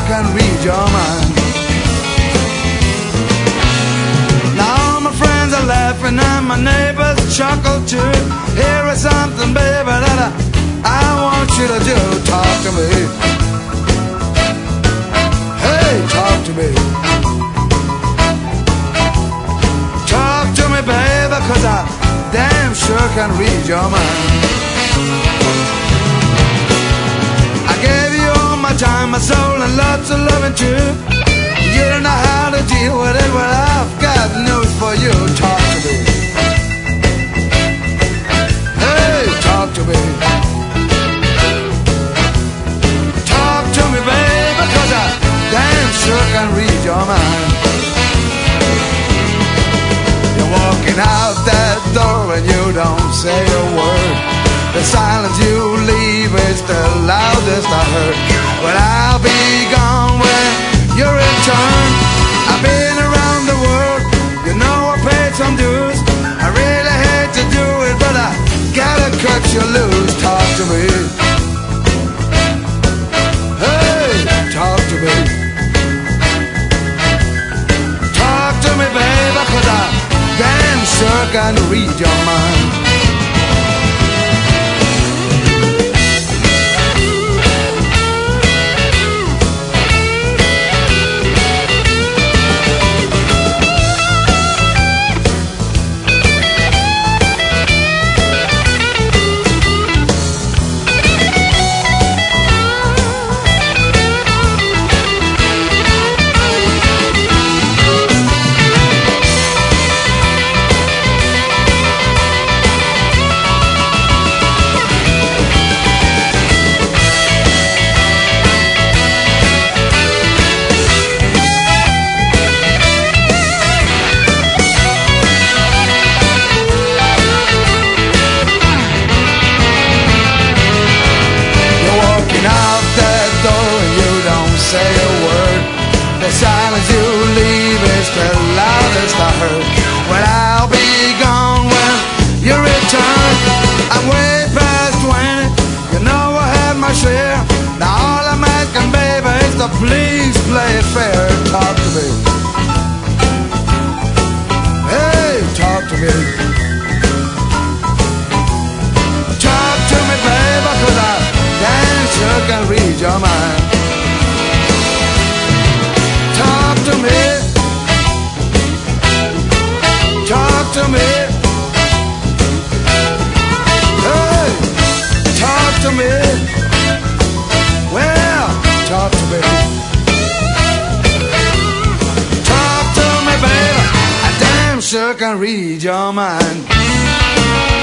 can read your mind. Now all my friends are laughing and my neighbors chuckle too. Here is something, baby, that I want you to do. Talk to me. Hey, talk to me. Talk to me, baby, 'cause I damn sure can read your mind. I gave you all my time, my soul, and lots of loving too. You don't know how to deal with it, well, I've got news for you. Talk to me. Hey, talk to me. Talk to me, baby, 'cause I damn sure can read your mind. You're walking out that door and you don't say a word. The silence you leave is the loudest I heard. But I'll be gone when you return. I've been around the world, you know I paid some dues. I really hate to do it, but I gotta cut you loose. Talk to me. Hey, talk to me. Talk to me, baby, 'cause I damn sure can read your mind. Say a word. The silence you leave is the loudest I heard. Well, I'll be gone when you return. I'm way past 20. You know I had my share. Now all I'm asking, baby, is to please play it fair. Talk to me. Hey, talk to me. Talk to me, baby, 'cause I damn sure can read your mind. Talk to me. Talk to me. Hey, talk to me. Well, talk to me. Talk to me, baby. I damn sure can read your mind.